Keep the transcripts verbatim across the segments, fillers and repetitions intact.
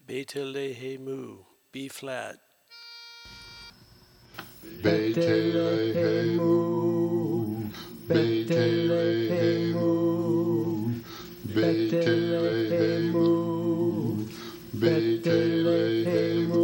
Betelehemu, B flat. Betelehemu, Betelehemu, Betelehemu, Betelehemu,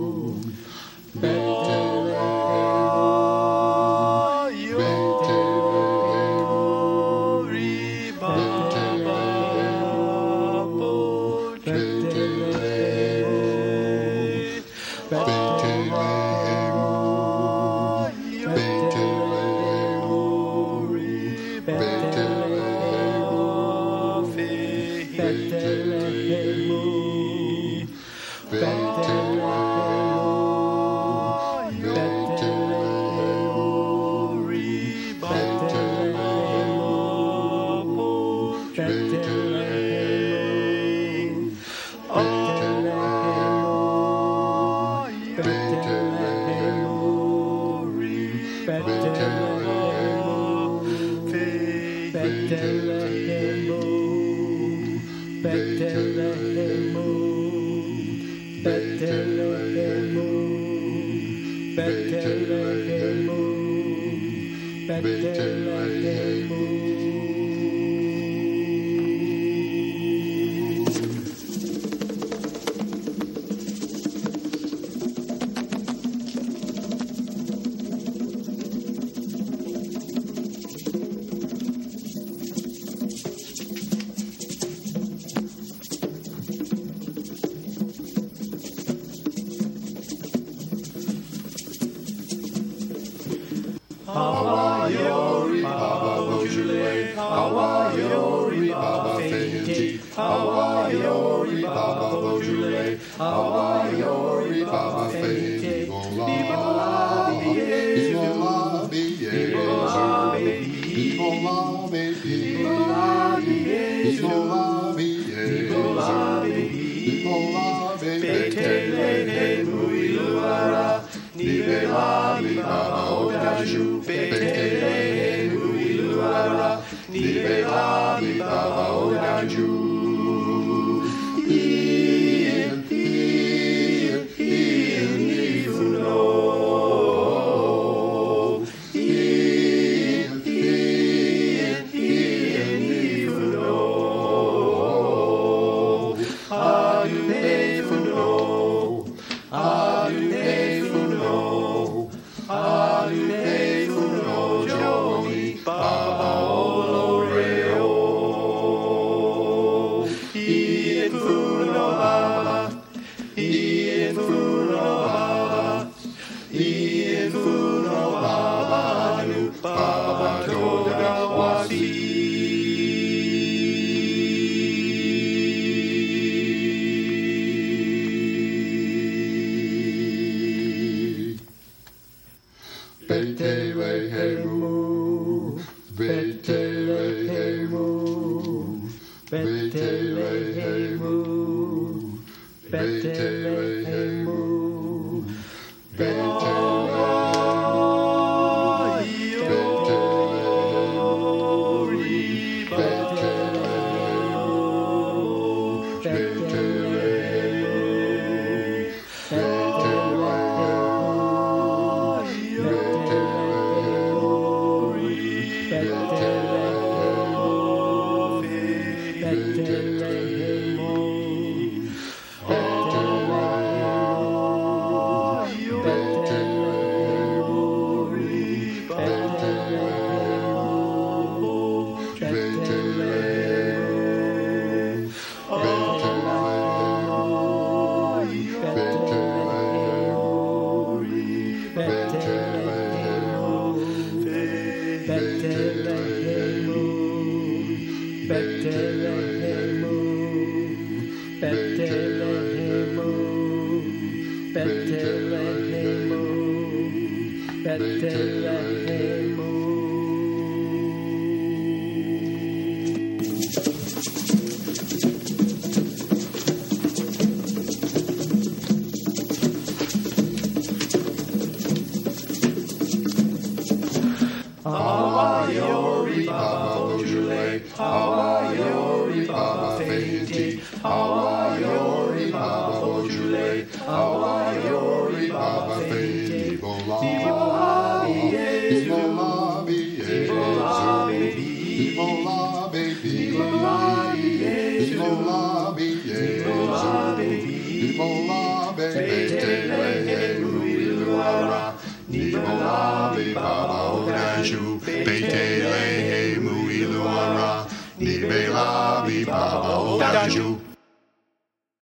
Hawa-yori, Baba Beaujolais, Hawa-yori, Baba Fenty, Hawa-yori, Baba Beaujolais, Hawa-yori, Baba Fenty, Viva la Jesu, Viva la Jesu, Viva la Jesu, Viva la Jesu, Viva la Jesu, Betelehemu iluara, Nivela mi Baba Odaju, Betelehemu iluara, Nivela mi Baba Odaju. Ian, Ian, Ian, Nifuno. Ian, Ian, Ian, Nifuno. Adune Funo, Adune Funo, Adune Funo, Johnny Baba Oloreo. Ian Funo Baba, Ian Funo Baba, Ian Funo Baba, Nu Baba Toga Wasi. Betelehemu, Betelehemu, Betelehemu, Betelehemu, Hawa-yori, Baba Beaujolais, Hawa-yori, Baba Fenty, Hawa-yori, Baba awa yori baba fe, nibo la, nibo la bi Yesu, nibo la baby, nibo la bi Yesu, nibo la baby, tele muiluara, nibo la bi baba odaju, betele muiluara, nibe la bi baba odaju.